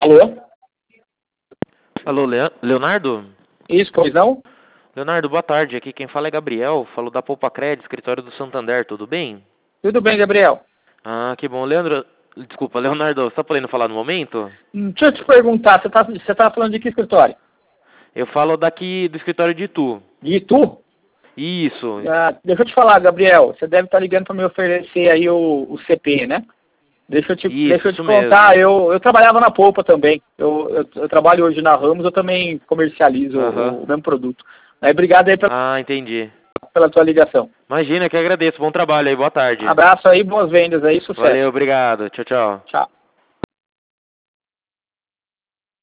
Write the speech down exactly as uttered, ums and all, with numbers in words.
Alô? Alô, Lea- Leonardo? Isso, pois não? Leonardo, boa tarde. Aqui quem fala é Gabriel, falo da Poupa Crédito, escritório do Santander, tudo bem? Tudo bem, Gabriel? Ah, que bom. Leandro, desculpa, Leonardo, você tá podendo falar no momento? Hum, Deixa eu te perguntar, você tá, você tá falando de que escritório? Eu falo daqui do escritório de Itu. De Itu? Isso, Ah, deixa eu te falar, Gabriel, você deve estar ligando para me oferecer aí o, o C P, né? Deixa eu te, isso, deixa eu te isso contar, mesmo. eu, eu trabalhava na Poupa também. Eu, eu, eu trabalho hoje na Ramos, eu também comercializo Aham. o, o mesmo produto. Aí, obrigado aí pela, Ah, entendi. pela tua ligação. Imagina, que agradeço. Bom trabalho aí, boa tarde. Abraço aí, boas vendas aí, sucesso. Valeu, obrigado. Tchau, tchau. Tchau.